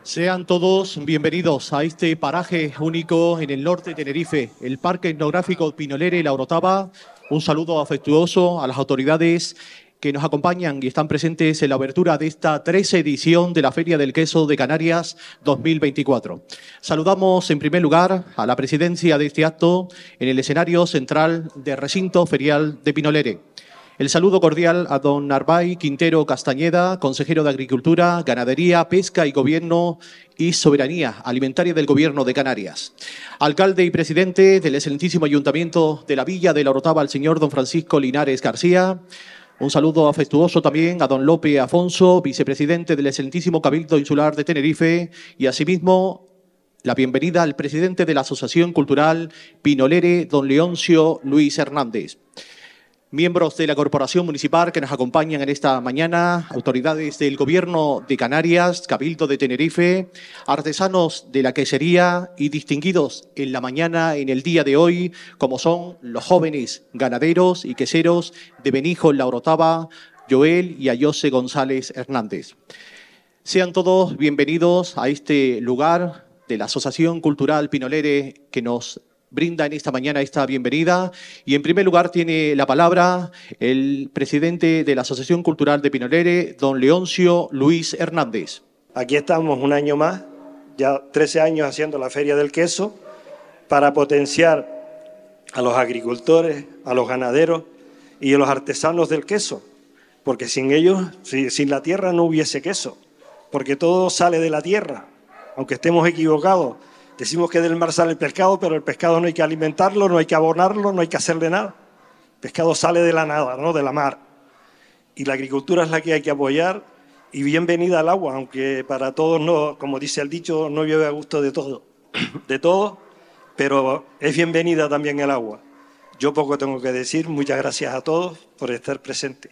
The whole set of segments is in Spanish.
Sean todos bienvenidos a este paraje único en el norte de Tenerife, el Parque Etnográfico Pinolere La Orotava. Un saludo afectuoso a las autoridades que nos acompañan y están presentes en la abertura de esta 13ª edición de la Feria del Queso de Canarias 2024. Saludamos en primer lugar a la presidencia de este acto en el escenario central del recinto ferial de Pinolere. El saludo cordial a don Narvay Quintero Castañeda, consejero de Agricultura, Ganadería, Pesca y Gobierno y Soberanía Alimentaria del Gobierno de Canarias. Alcalde y presidente del excelentísimo Ayuntamiento de la Villa de La Orotava, el señor don Francisco Linares García. Un saludo afectuoso también a don Lope Afonso, vicepresidente del excelentísimo Cabildo Insular de Tenerife, y asimismo la bienvenida al presidente de la Asociación Cultural Pinolere, don Leoncio Luis Hernández. Miembros de la Corporación Municipal que nos acompañan en esta mañana, autoridades del Gobierno de Canarias, Cabildo de Tenerife, artesanos de la quesería y distinguidos en la mañana, en el día de hoy, como son los jóvenes ganaderos y queseros de Benijo, La Orotava, Joel y Ayose González Hernández. Sean todos bienvenidos a este lugar de la Asociación Cultural Pinolere que nos brinda en esta mañana esta bienvenida. Y en primer lugar tiene la palabra el presidente de la Asociación Cultural de Pinolere, don Leoncio Luis Hernández. Aquí estamos un año más, ya 13 años haciendo la Feria del Queso, para potenciar a los agricultores, a los ganaderos y a los artesanos del queso, porque sin ellos, sin la tierra no hubiese queso, porque todo sale de la tierra, aunque estemos equivocados. Decimos que del mar sale el pescado, pero el pescado no hay que alimentarlo, no hay que abonarlo, no hay que hacerle nada. El pescado sale de la nada, ¿no? De la mar. Y la agricultura es la que hay que apoyar. Y bienvenida al agua, aunque para todos no, como dice el dicho, no llueve a gusto de todo, pero es bienvenida también el agua. Yo poco tengo que decir. Muchas gracias a todos por estar presentes.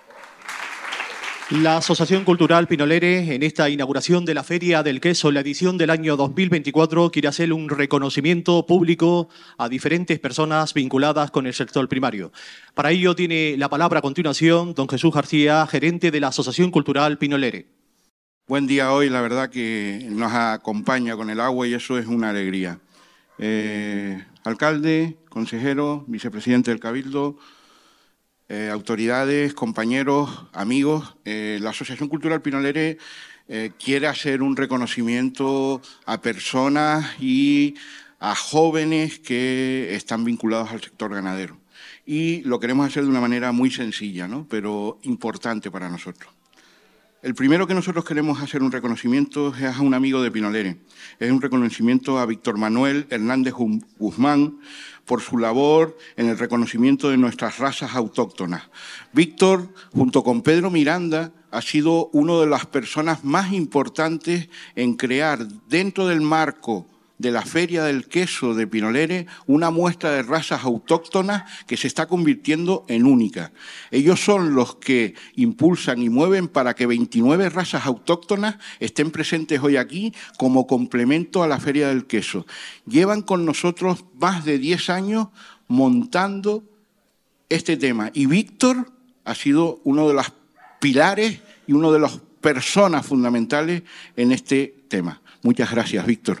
La Asociación Cultural Pinolere, en esta inauguración de la Feria del Queso, la edición del año 2024, quiere hacer un reconocimiento público a diferentes personas vinculadas con el sector primario. Para ello tiene la palabra a continuación don Jesús García, gerente de la Asociación Cultural Pinolere. Buen día hoy, la verdad que nos acompaña con el agua y eso es una alegría. Alcalde, consejero, vicepresidente del Cabildo, autoridades, compañeros, amigos, la Asociación Cultural Pinolere quiere hacer un reconocimiento a personas y a jóvenes que están vinculados al sector ganadero. Y lo queremos hacer de una manera muy sencilla, ¿no? Pero importante para nosotros. El primero que nosotros queremos hacer un reconocimiento es a un amigo de Pinolere. Es un reconocimiento a Víctor Manuel Hernández Guzmán por su labor en el reconocimiento de nuestras razas autóctonas. Víctor, junto con Pedro Miranda, ha sido una de las personas más importantes en crear dentro del marco de la Feria del Queso de Pinolere una muestra de razas autóctonas que se está convirtiendo en única. Ellos son los que impulsan y mueven para que 29 razas autóctonas estén presentes hoy aquí como complemento a la Feria del Queso. Llevan con nosotros más de 10 años montando este tema y Víctor ha sido uno de los pilares y una de las personas fundamentales en este tema. Muchas gracias, Víctor.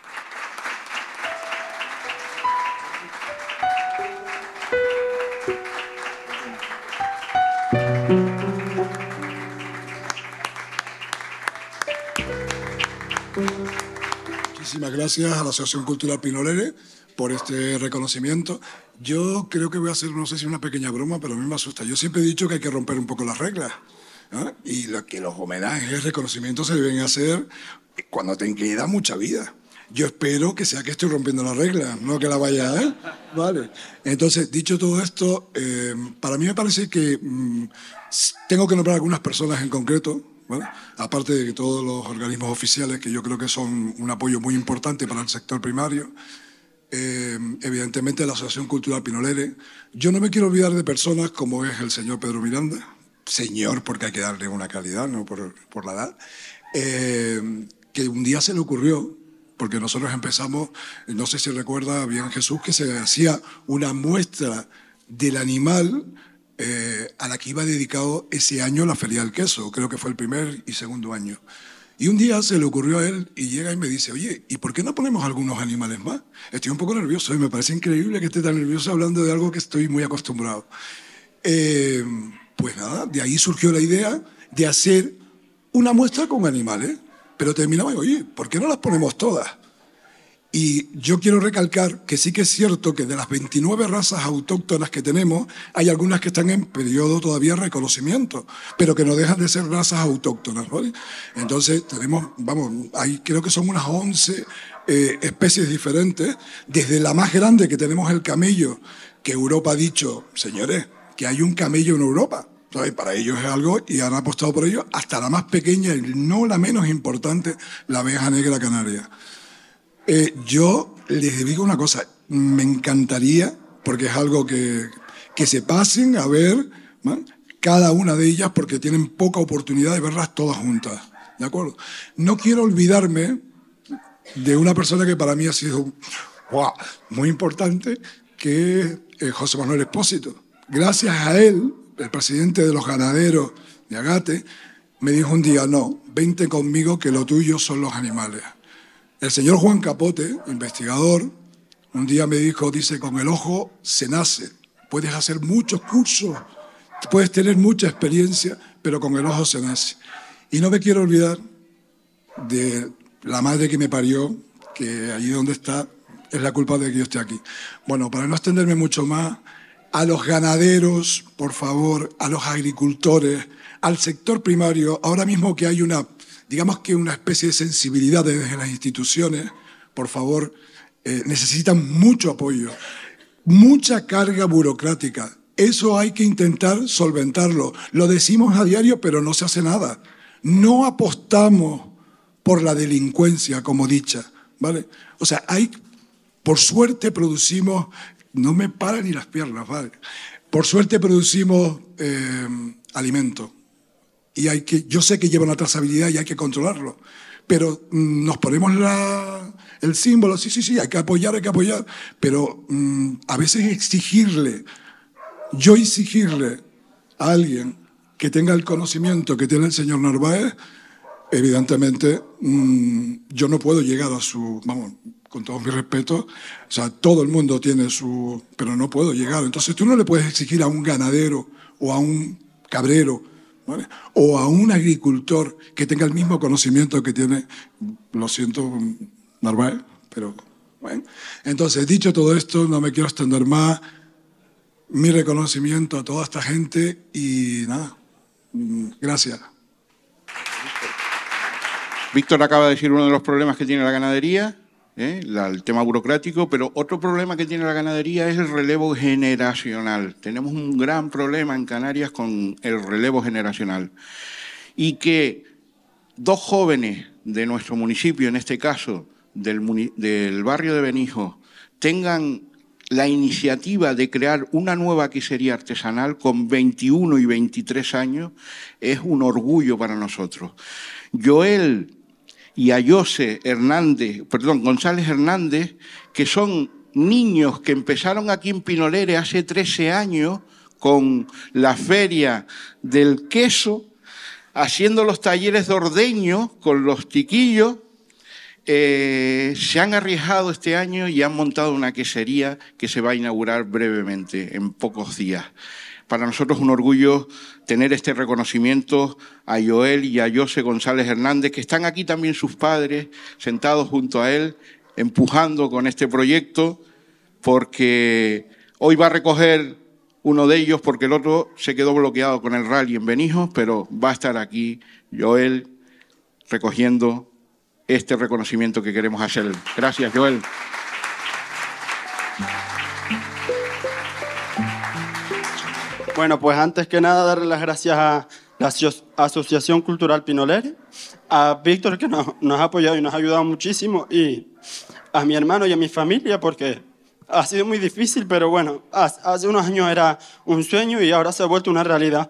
Muchísimas gracias a la Asociación Cultural Pinolere por este reconocimiento. Yo creo que voy a hacer, no sé si una pequeña broma, pero a mí me asusta. Yo siempre he dicho que hay que romper un poco las reglas, ¿no? Y que los homenajes, reconocimientos se deben hacer cuando te queda mucha vida. Yo espero que sea que estoy rompiendo la regla, no que la vaya, ¿eh? Vale. Entonces, dicho todo esto, para mí me parece que tengo que nombrar algunas personas en concreto, ¿vale? Aparte de todos los organismos oficiales que yo creo que son un apoyo muy importante para el sector primario, evidentemente la Asociación Cultural Pinolere. Yo no me quiero olvidar de personas como es el señor Pedro Miranda, señor porque hay que darle una calidad, no por la edad, que un día se le ocurrió, porque nosotros empezamos, no sé si recuerda bien Jesús, que se hacía una muestra del animal a la que iba dedicado ese año la Feria del Queso, creo que fue el primer y segundo año. Y un día se le ocurrió a él y llega y me dice, oye, ¿y por qué no ponemos algunos animales más? Estoy un poco nervioso y me parece increíble que esté tan nervioso hablando de algo que estoy muy acostumbrado. Pues nada, de ahí surgió la idea de hacer una muestra con animales, pero terminamos, oye, ¿por qué no las ponemos todas? Y yo quiero recalcar que sí que es cierto que de las 29 razas autóctonas que tenemos, hay algunas que están en periodo todavía de reconocimiento, pero que no dejan de ser razas autóctonas, ¿vale? Entonces tenemos, vamos, creo que son unas 11 especies diferentes, desde la más grande que tenemos el camello, que Europa ha dicho, señores, que hay un camello en Europa. ¿Sabes? Para ellos es algo y han apostado por ello, hasta la más pequeña y no la menos importante, la abeja negra canaria. Yo les digo una cosa, me encantaría, porque es algo que se pasen a ver, ¿no? Cada una de ellas, porque tienen poca oportunidad de verlas todas juntas, ¿de acuerdo? No quiero olvidarme de una persona que para mí ha sido muy importante, que es José Manuel Expósito. Gracias a él, el presidente de los ganaderos de Agate, me dijo un día, no, vente conmigo que lo tuyo son los animales. El señor Juan Capote, investigador, un día me dijo, dice, con el ojo se nace, puedes hacer muchos cursos, puedes tener mucha experiencia, pero con el ojo se nace. Y no me quiero olvidar de la madre que me parió, que allí donde está es la culpa de que yo esté aquí. Bueno, para no extenderme mucho más, a los ganaderos, por favor, a los agricultores, al sector primario, ahora mismo que hay una especie de sensibilidad desde las instituciones, por favor, necesitan mucho apoyo, mucha carga burocrática. Eso hay que intentar solventarlo. Lo decimos a diario, pero no se hace nada. No apostamos por la delincuencia como dicha, ¿vale? O sea, por suerte producimos, no me paran ni las piernas, ¿vale? Por suerte producimos alimento. Y yo sé que lleva una trazabilidad y hay que controlarlo, pero nos ponemos el símbolo, sí, hay que apoyar, pero a veces exigirle a alguien que tenga el conocimiento que tiene el señor Narváez, evidentemente yo no puedo llegar a su, vamos, con todo mi respeto, o sea, todo el mundo tiene pero no puedo llegar. Entonces tú no le puedes exigir a un ganadero o a un cabrero, ¿vale? O a un agricultor que tenga el mismo conocimiento que tiene, lo siento, Narváez, pero bueno. Entonces, dicho todo esto, no me quiero extender más. Mi reconocimiento a toda esta gente y nada, gracias. Víctor acaba de decir uno de los problemas que tiene la ganadería, el tema burocrático, pero otro problema que tiene la ganadería es el relevo generacional. Tenemos un gran problema en Canarias con el relevo generacional. Y que dos jóvenes de nuestro municipio, en este caso del barrio de Benijos, tengan la iniciativa de crear una nueva quesería artesanal con 21 y 23 años, es un orgullo para nosotros. Joel y a González Hernández, que son niños que empezaron aquí en Pinolere hace 13 años con la feria del queso, haciendo los talleres de ordeño con los chiquillos, se han arriesgado este año y han montado una quesería que se va a inaugurar brevemente, en pocos días. Para nosotros es un orgullo tener este reconocimiento a Joel y a José González Hernández, que están aquí también sus padres, sentados junto a él, empujando con este proyecto, porque hoy va a recoger uno de ellos, porque el otro se quedó bloqueado con el rally en Benijos, pero va a estar aquí Joel recogiendo este reconocimiento que queremos hacer. Gracias, Joel. Bueno, pues antes que nada darle las gracias a la Asociación Cultural Pinolere, a Víctor que nos ha apoyado y nos ha ayudado muchísimo, y a mi hermano y a mi familia, porque ha sido muy difícil, pero bueno, hace unos años era un sueño y ahora se ha vuelto una realidad.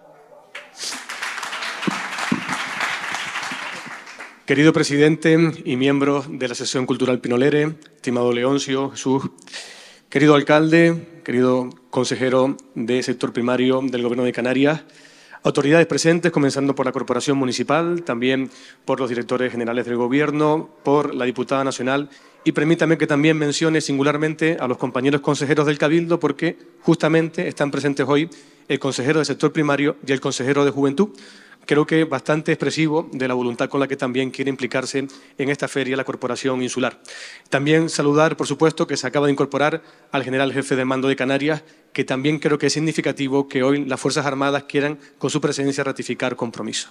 Querido presidente y miembros de la Asociación Cultural Pinolere, estimado Leoncio, Jesús, querido alcalde, querido consejero de sector primario del Gobierno de Canarias, Autoridades presentes, comenzando por la Corporación Municipal, también por los directores generales del Gobierno, por la diputada nacional, y permítame que también mencione singularmente a los compañeros consejeros del Cabildo, porque justamente están presentes hoy el consejero del sector primario y el consejero de Juventud. Creo que bastante expresivo de la voluntad con la que también quiere implicarse en esta feria la Corporación Insular. También saludar, por supuesto, que se acaba de incorporar al general jefe del Mando de Canarias, que también creo que es significativo que hoy las Fuerzas Armadas quieran, con su presencia, ratificar compromiso.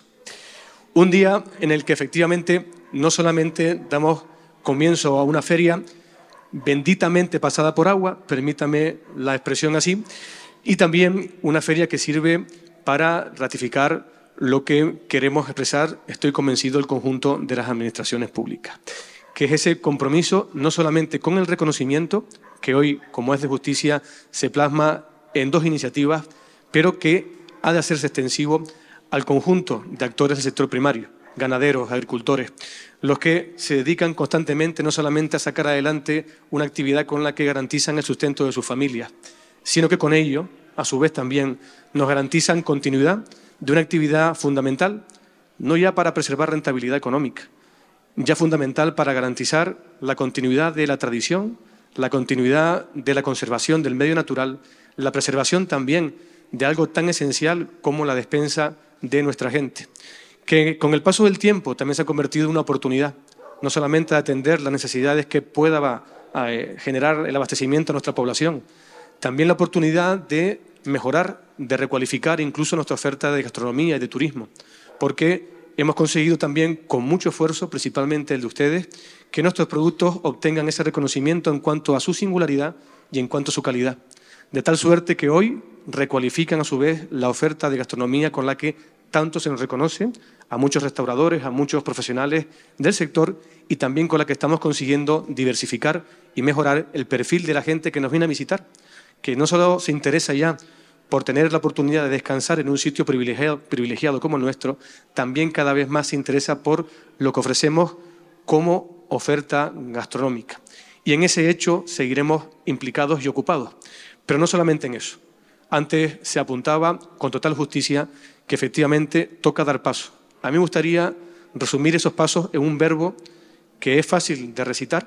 Un día en el que efectivamente no solamente damos comienzo a una feria benditamente pasada por agua, permítame la expresión así, y también una feria que sirve para ratificar lo que queremos expresar, estoy convencido, el conjunto de las administraciones públicas, que es ese compromiso no solamente con el reconocimiento, que hoy, como es de justicia, se plasma en 2 iniciativas, pero que ha de hacerse extensivo al conjunto de actores del sector primario, ganaderos, agricultores, los que se dedican constantemente no solamente a sacar adelante una actividad con la que garantizan el sustento de sus familias, sino que con ello, a su vez, también nos garantizan continuidad de una actividad fundamental, no ya para preservar rentabilidad económica, ya fundamental para garantizar la continuidad de la tradición, la continuidad de la conservación del medio natural, la preservación también de algo tan esencial como la despensa de nuestra gente, que con el paso del tiempo también se ha convertido en una oportunidad, no solamente de atender las necesidades que pueda generar el abastecimiento a nuestra población, también la oportunidad de mejorar, de recualificar incluso nuestra oferta de gastronomía y de turismo, porque hemos conseguido también, con mucho esfuerzo, principalmente el de ustedes, que nuestros productos obtengan ese reconocimiento en cuanto a su singularidad y en cuanto a su calidad, de tal suerte que hoy recualifican a su vez la oferta de gastronomía con la que tanto se nos reconoce a muchos restauradores, a muchos profesionales del sector, y también con la que estamos consiguiendo diversificar y mejorar el perfil de la gente que nos viene a visitar, que no solo se interesa ya por tener la oportunidad de descansar en un sitio privilegiado como el nuestro, también cada vez más se interesa por lo que ofrecemos como oferta gastronómica. Y en ese hecho seguiremos implicados y ocupados. Pero no solamente en eso. Antes se apuntaba con total justicia que efectivamente toca dar paso. A mí me gustaría resumir esos pasos en un verbo que es fácil de recitar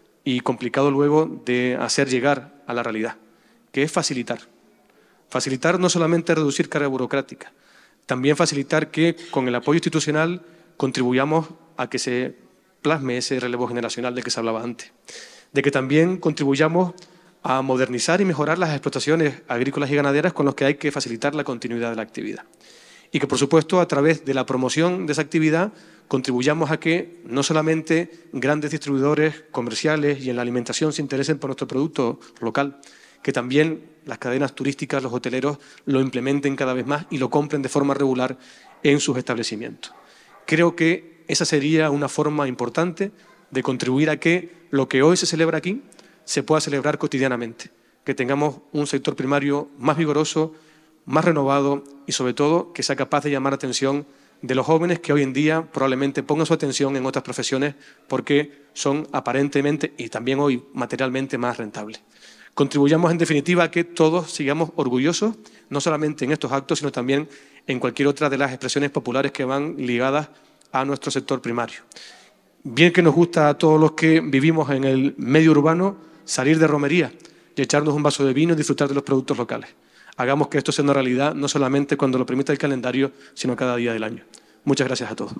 y complicado luego de hacer llegar a la realidad, que es facilitar. Facilitar no solamente reducir carga burocrática, también facilitar que con el apoyo institucional contribuyamos a que se plasme ese relevo generacional del que se hablaba antes, de que también contribuyamos a modernizar y mejorar las explotaciones agrícolas y ganaderas con los que hay que facilitar la continuidad de la actividad. Y que, por supuesto, a través de la promoción de esa actividad contribuyamos a que no solamente grandes distribuidores comerciales y en la alimentación se interesen por nuestro producto local, que también las cadenas turísticas, los hoteleros, lo implementen cada vez más y lo compren de forma regular en sus establecimientos. Creo que esa sería una forma importante de contribuir a que lo que hoy se celebra aquí se pueda celebrar cotidianamente, que tengamos un sector primario más vigoroso, más renovado y, sobre todo, que sea capaz de llamar la atención de los jóvenes que hoy en día probablemente pongan su atención en otras profesiones porque son aparentemente y también hoy materialmente más rentables. Contribuyamos, en definitiva, a que todos sigamos orgullosos, no solamente en estos actos, sino también en cualquier otra de las expresiones populares que van ligadas a nuestro sector primario. Bien que nos gusta a todos los que vivimos en el medio urbano salir de romería y echarnos un vaso de vino y disfrutar de los productos locales. Hagamos que esto sea una realidad, no solamente cuando lo permita el calendario, sino cada día del año. Muchas gracias a todos.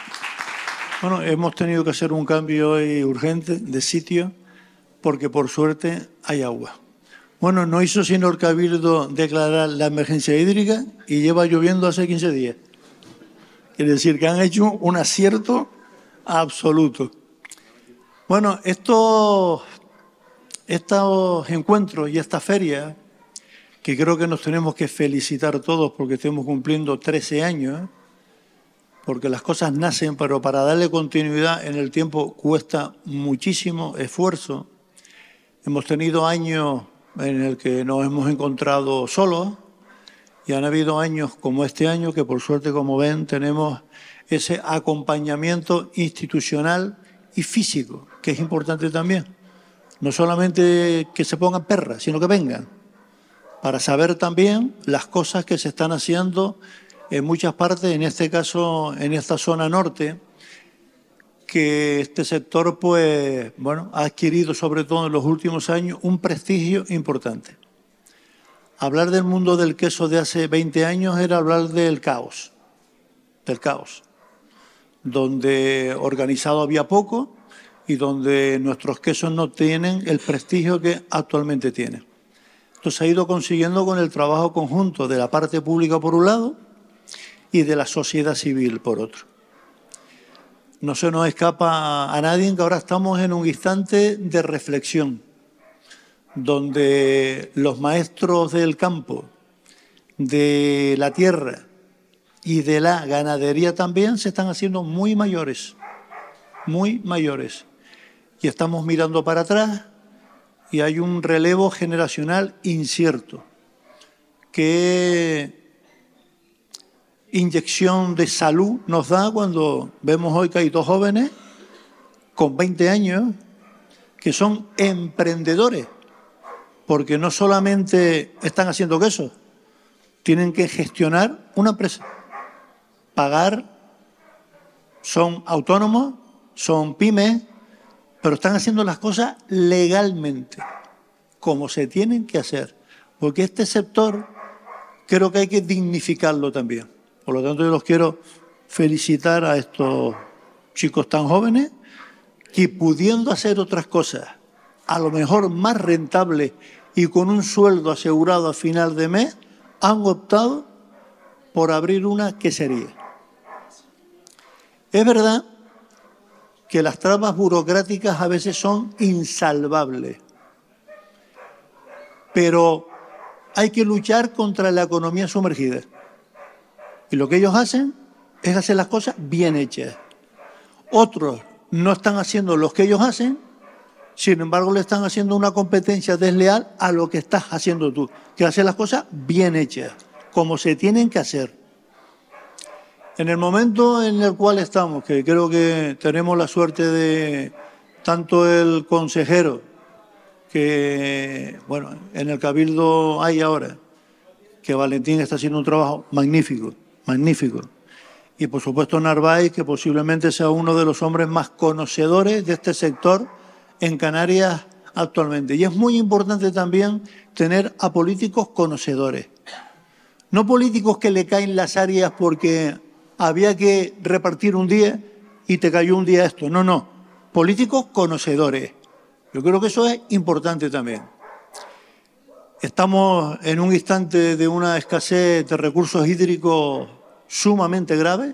Bueno, hemos tenido que hacer un cambio hoy urgente de sitio porque, por suerte, hay agua. Bueno, no hizo sino el Cabildo declarar la emergencia hídrica y lleva lloviendo hace 15 días. Quiere decir que han hecho un acierto absoluto. Bueno, estos encuentros y esta feria, que creo que nos tenemos que felicitar todos porque estamos cumpliendo 13 años, porque las cosas nacen, pero para darle continuidad en el tiempo cuesta muchísimo esfuerzo. Hemos tenido años en el que nos hemos encontrado solos y han habido años como este año que, por suerte, como ven, tenemos ese acompañamiento institucional y físico, que es importante también. No solamente que se pongan perras, sino que vengan, para saber también las cosas que se están haciendo en muchas partes, en este caso en esta zona norte, que este sector pues, bueno, ha adquirido sobre todo en los últimos años un prestigio importante. Hablar del mundo del queso de hace 20 años era hablar del caos, donde organizado había poco y donde nuestros quesos no tienen el prestigio que actualmente tienen. Esto se ha ido consiguiendo con el trabajo conjunto de la parte pública por un lado y de la sociedad civil por otro. No se nos escapa a nadie que ahora estamos en un instante de reflexión, donde los maestros del campo, de la tierra y de la ganadería también se están haciendo muy mayores. Y estamos mirando para atrás y hay un relevo generacional incierto. ¿Qué inyección de salud nos da cuando vemos hoy que hay 2 jóvenes con 20 años que son emprendedores? Porque no solamente están haciendo queso, tienen que gestionar una empresa, pagar, son autónomos, son pymes, pero están haciendo las cosas legalmente, como se tienen que hacer. Porque este sector creo que hay que dignificarlo también. Por lo tanto, yo los quiero felicitar a estos chicos tan jóvenes que, pudiendo hacer otras cosas, a lo mejor más rentables y con un sueldo asegurado a final de mes, han optado por abrir una quesería. Es verdad que las trabas burocráticas a veces son insalvables, pero hay que luchar contra la economía sumergida. Y lo que ellos hacen es hacer las cosas bien hechas. Otros no están haciendo lo que ellos hacen, sin embargo le están haciendo una competencia desleal a lo que estás haciendo tú, que hacer las cosas bien hechas, como se tienen que hacer. En el momento en el cual estamos, que creo que tenemos la suerte de tanto el consejero, que bueno, en el Cabildo hay ahora, que Valentín está haciendo un trabajo magnífico, y por supuesto Narváez, que posiblemente sea uno de los hombres más conocedores de este sector en Canarias actualmente. Y es muy importante también tener a políticos conocedores, no políticos que le caen las áreas porque había que repartir un día y te cayó un día esto. No, políticos conocedores. Yo creo que eso es importante también. Estamos en un instante de una escasez de recursos hídricos sumamente grave,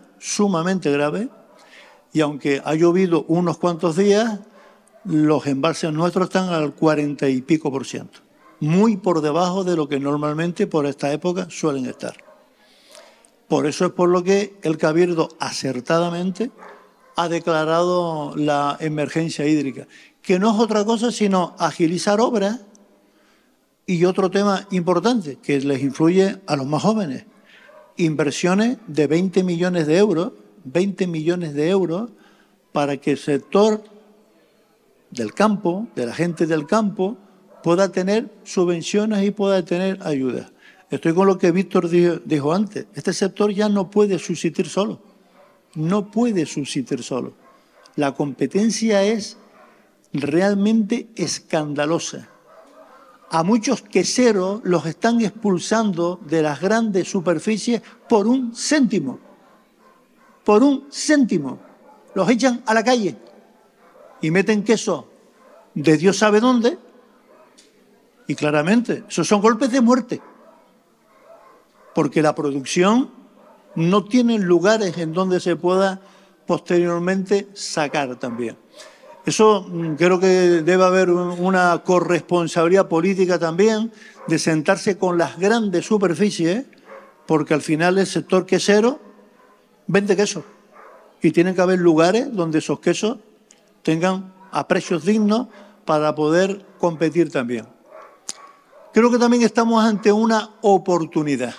y aunque ha llovido unos cuantos días, los embalses nuestros están al 40 y pico %, muy por debajo de lo que normalmente por esta época suelen estar. Por eso es por lo que el Cabildo acertadamente ha declarado la emergencia hídrica, que no es otra cosa sino agilizar obras. Y otro tema importante que les influye a los más jóvenes, inversiones de 20 millones de euros para que el sector del campo, de la gente del campo, pueda tener subvenciones y pueda tener ayudas. Estoy con lo que Víctor dijo antes, este sector ya no puede subsistir solo, La competencia es realmente escandalosa. A muchos queseros los están expulsando de las grandes superficies por 1 céntimo. Los echan a la calle y meten queso de Dios sabe dónde. Y claramente, esos son golpes de muerte. Porque la producción no tiene lugares en donde se pueda posteriormente sacar también. Eso creo que debe haber una corresponsabilidad política también de sentarse con las grandes superficies, porque al final el sector quesero vende queso y tiene que haber lugares donde esos quesos tengan a precios dignos para poder competir también. Creo que también estamos ante una oportunidad.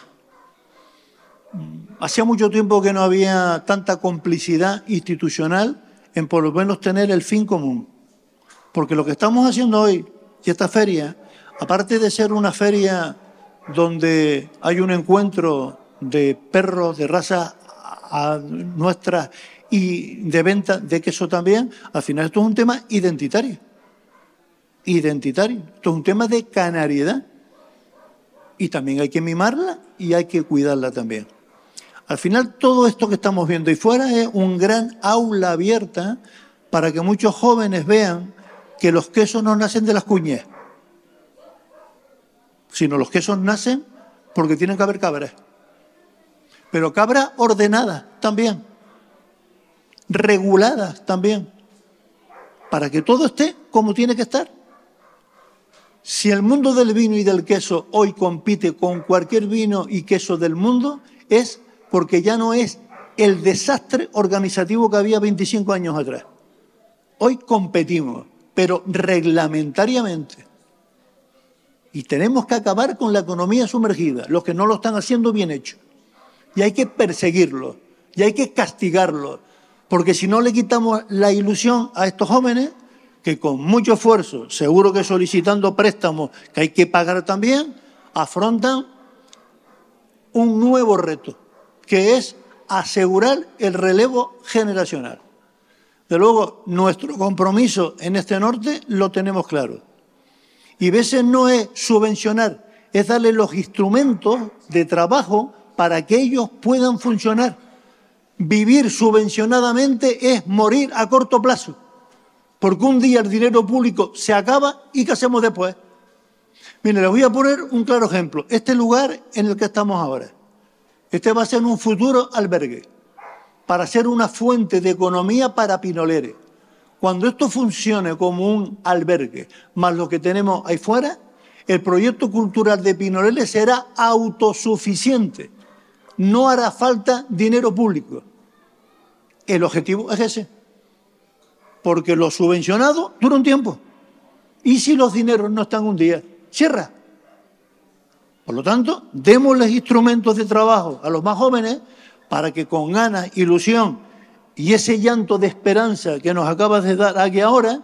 Hacía mucho tiempo que no había tanta complicidad institucional en por lo menos tener el fin común. Porque lo que estamos haciendo hoy y esta feria, aparte de ser una feria donde hay un encuentro de perros, de raza nuestras y de venta de queso también, al final esto es un tema identitario. Identitario. Esto es un tema de canariedad. Y también hay que mimarla y hay que cuidarla también. Al final, todo esto que estamos viendo ahí fuera es un gran aula abierta para que muchos jóvenes vean que los quesos no nacen de las cuñas, sino los quesos nacen porque tienen que haber cabras. Pero cabras ordenadas también, reguladas también, para que todo esté como tiene que estar. Si el mundo del vino y del queso hoy compite con cualquier vino y queso del mundo, es porque ya no es el desastre organizativo que había 25 años atrás. Hoy competimos, pero reglamentariamente. Y tenemos que acabar con la economía sumergida, los que no lo están haciendo bien hecho. Y hay que perseguirlos, y hay que castigarlos, porque si no le quitamos la ilusión a estos jóvenes, que con mucho esfuerzo, seguro que solicitando préstamos que hay que pagar también, afrontan un nuevo reto, que es asegurar el relevo generacional. De luego, nuestro compromiso en este norte lo tenemos claro. Y a veces no es subvencionar, es darle los instrumentos de trabajo para que ellos puedan funcionar. Vivir subvencionadamente es morir a corto plazo, porque un día el dinero público se acaba y ¿qué hacemos después? Mire, les voy a poner un claro ejemplo. Este lugar en el que estamos ahora, este va a ser un futuro albergue, para ser una fuente de economía para Pinoleres. Cuando esto funcione como un albergue, más lo que tenemos ahí fuera, el proyecto cultural de Pinoleres será autosuficiente. No hará falta dinero público. El objetivo es ese. Porque lo subvencionado dura un tiempo. ¿Y si los dineros no están un día? Cierra. Por lo tanto, démosles instrumentos de trabajo a los más jóvenes para que con ganas, ilusión y ese llanto de esperanza que nos acabas de dar aquí ahora,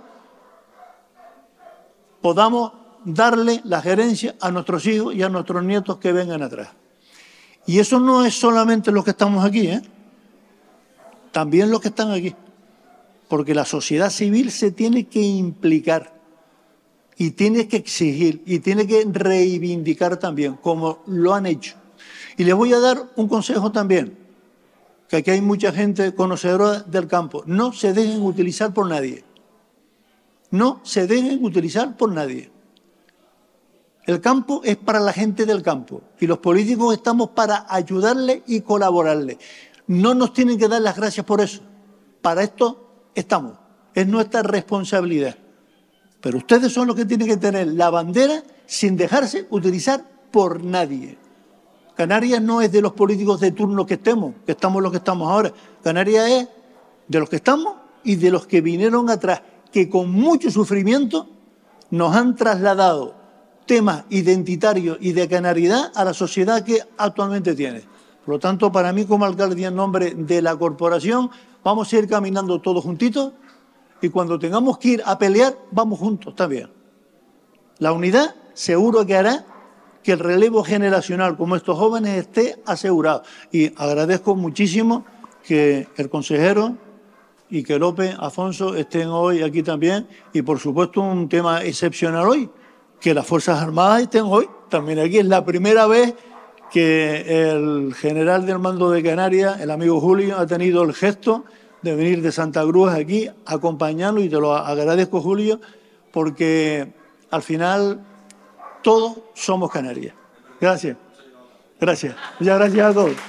podamos darle la gerencia a nuestros hijos y a nuestros nietos que vengan atrás. Y eso no es solamente los que estamos aquí, también los que están aquí. Porque la sociedad civil se tiene que implicar y tiene que exigir y tiene que reivindicar también, como lo han hecho. Y les voy a dar un consejo también, que aquí hay mucha gente conocedora del campo. No se dejen utilizar por nadie. No se dejen utilizar por nadie. El campo es para la gente del campo y los políticos estamos para ayudarle y colaborarle. No nos tienen que dar las gracias por eso. Para esto estamos. Es nuestra responsabilidad. Pero ustedes son los que tienen que tener la bandera sin dejarse utilizar por nadie. Canarias no es de los políticos de turno que estamos los que estamos ahora. Canarias es de los que estamos y de los que vinieron atrás, que con mucho sufrimiento nos han trasladado temas identitarios y de canariedad a la sociedad que actualmente tiene. Por lo tanto, para mí como alcalde y en nombre de la corporación, vamos a ir caminando todos juntitos y cuando tengamos que ir a pelear, vamos juntos también. La unidad seguro que hará que el relevo generacional como estos jóvenes esté asegurado. Y agradezco muchísimo que el consejero y que López, Afonso estén hoy aquí también. Y por supuesto un tema excepcional hoy, que las Fuerzas Armadas estén hoy también aquí. Es la primera vez que el general del mando de Canarias, el amigo Julio, ha tenido el gesto de venir de Santa Cruz aquí a acompañarnos y te lo agradezco, Julio, porque al final todos somos Canarias. Gracias. Gracias. Muchas gracias a todos.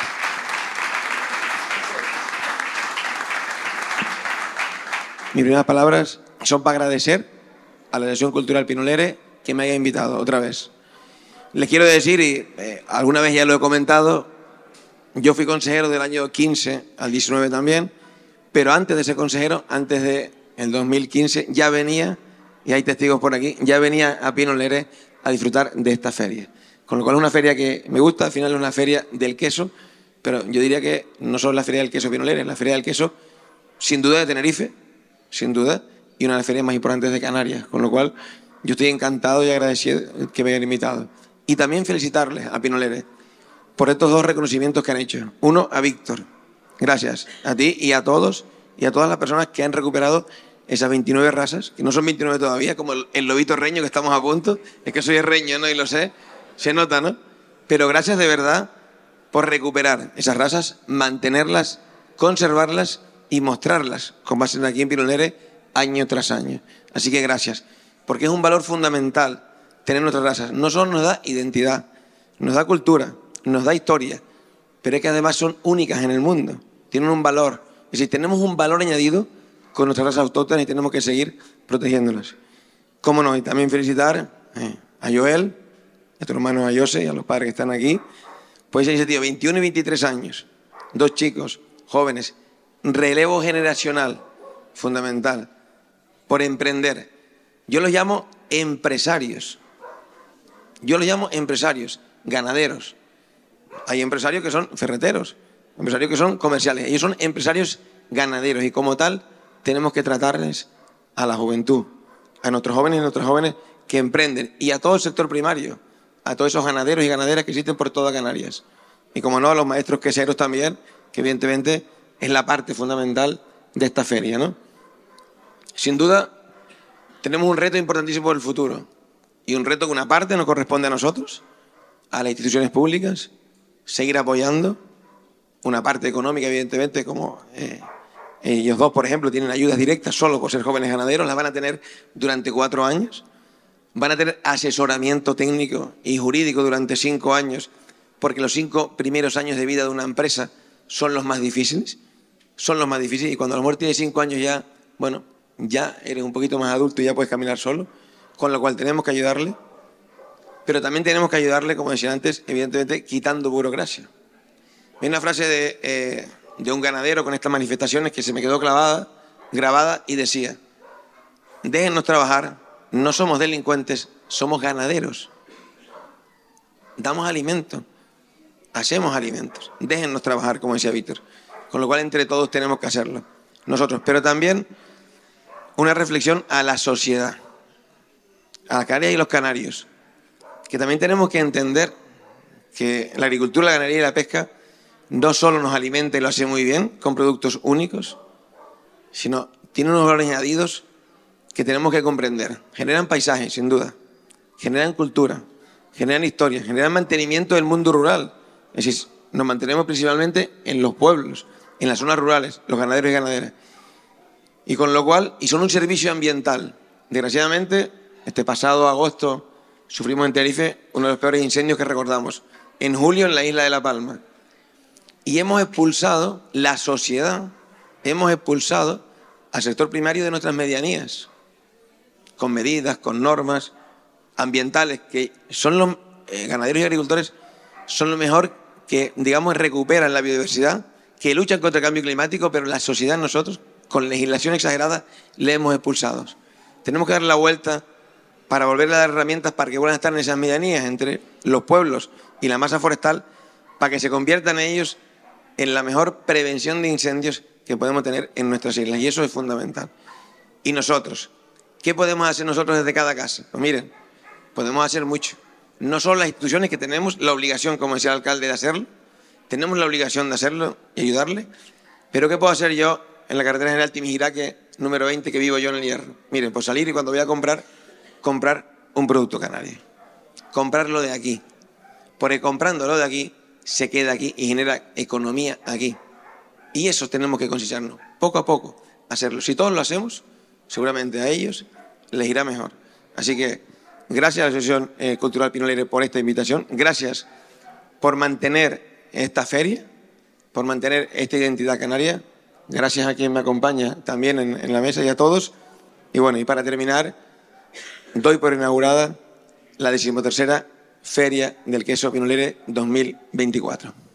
Mis primeras palabras son para agradecer a la Asociación Cultural Pinoleres que me haya invitado otra vez. Les quiero decir, y alguna vez ya lo he comentado, yo fui consejero del año 15 al 19 también, pero antes de ser consejero, antes del 2015, ya venía, y hay testigos por aquí, ya venía a Pinoleres a disfrutar de esta feria. Con lo cual es una feria que me gusta, al final es una feria del queso, pero yo diría que no solo la feria del queso Pinoleres, la feria del queso sin duda de Tenerife, sin duda, y una de las ferias más importantes de Canarias, con lo cual yo estoy encantado y agradecido que me hayan invitado. Y también felicitarles a Pinoleres, por estos dos reconocimientos que han hecho. Uno, a Víctor. Gracias a ti y a todos y a todas las personas que han recuperado esas 29 razas, que no son 29 todavía, como el lobito reño que estamos a punto. Es que soy el reño, ¿no? Y lo sé, se nota, ¿no? Pero gracias de verdad por recuperar esas razas, mantenerlas, conservarlas y mostrarlas con base en aquí en Pinolere año tras año. Así que gracias, porque es un valor fundamental tener nuestras razas. No solo nos da identidad, nos da cultura, nos da historia, pero es que además son únicas en el mundo, tienen un valor. Es decir, tenemos un valor añadido con nuestras razas autóctonas y tenemos que seguir protegiéndolas. Cómo no, y también felicitar a Joel, a tu hermano a Jose y a los padres que están aquí, pues esa iniciativa, 21 y 23 años, dos chicos jóvenes, relevo generacional fundamental, por emprender. Yo los llamo empresarios. Yo los llamo empresarios, ganaderos. Hay empresarios que son ferreteros, empresarios que son comerciales. Ellos son empresarios ganaderos y como tal tenemos que tratarles a la juventud, a nuestros jóvenes y a nuestras jóvenes que emprenden y a todo el sector primario, a todos esos ganaderos y ganaderas que existen por toda Canarias. Y como no, a los maestros queseros también, que evidentemente es la parte fundamental de esta feria, ¿no? Sin duda, tenemos un reto importantísimo por el futuro y un reto que una parte nos corresponde a nosotros, a las instituciones públicas, seguir apoyando, una parte económica, evidentemente, como ellos dos, por ejemplo, tienen ayudas directas solo por ser jóvenes ganaderos, las van a tener durante 4 años, van a tener asesoramiento técnico y jurídico durante 5 años, porque los 5 primeros años de vida de una empresa son los más difíciles, y cuando a lo mejor tienes 5 años ya, bueno, ya eres un poquito más adulto y ya puedes caminar solo, con lo cual tenemos que ayudarle, pero también tenemos que ayudarle, como decía antes, evidentemente quitando burocracia. Hay una frase de un ganadero con estas manifestaciones que se me quedó grabada y decía: déjennos trabajar, no somos delincuentes, somos ganaderos. Damos alimento, hacemos alimentos, déjennos trabajar, como decía Víctor. Con lo cual entre todos tenemos que hacerlo, nosotros. Pero también una reflexión a la sociedad, a las canarias y los canarios, que también tenemos que entender que la agricultura, la ganadería y la pesca no solo nos alimenta y lo hace muy bien con productos únicos, sino tiene unos valores añadidos que tenemos que comprender. Generan paisajes, sin duda, generan cultura, generan historia, generan mantenimiento del mundo rural. Es decir, nos mantenemos principalmente en los pueblos, en las zonas rurales, los ganaderos y ganaderas. Y con lo cual, y son un servicio ambiental. Desgraciadamente, este pasado agosto sufrimos en Tenerife uno de los peores incendios que recordamos. En julio en la isla de La Palma. Y hemos expulsado, la sociedad, hemos expulsado al sector primario de nuestras medianías, con medidas, con normas ambientales, que son los ganaderos y agricultores, son lo mejor que, digamos, recuperan la biodiversidad, que luchan contra el cambio climático, pero la sociedad, nosotros, con legislación exagerada, le hemos expulsado. Tenemos que dar la vuelta para volverle a dar herramientas para que vuelvan a estar en esas medianías entre los pueblos y la masa forestal, para que se conviertan ellos en la mejor prevención de incendios que podemos tener en nuestras islas. Y eso es fundamental. Y nosotros, ¿qué podemos hacer nosotros desde cada casa? Pues miren, podemos hacer mucho. No solo las instituciones, que tenemos la obligación, como decía el alcalde, de hacerlo, tenemos la obligación de hacerlo y ayudarle, pero ¿qué puedo hacer yo en la carretera general Timijiraque, número 20, que vivo yo en el Hierro? Miren, pues salir y cuando voy a comprar un producto canario, comprarlo de aquí, porque comprándolo de aquí se queda aquí y genera economía aquí. Y eso tenemos que concienciarnos, poco a poco, hacerlo. Si todos lo hacemos, seguramente a ellos les irá mejor. Así que gracias a la Asociación Cultural Pinolere por esta invitación, gracias por mantener esta feria, por mantener esta identidad canaria, gracias a quien me acompaña también en la mesa y a todos. Y bueno, y para terminar, doy por inaugurada la 13ª Feria del Queso Pinolere 2024.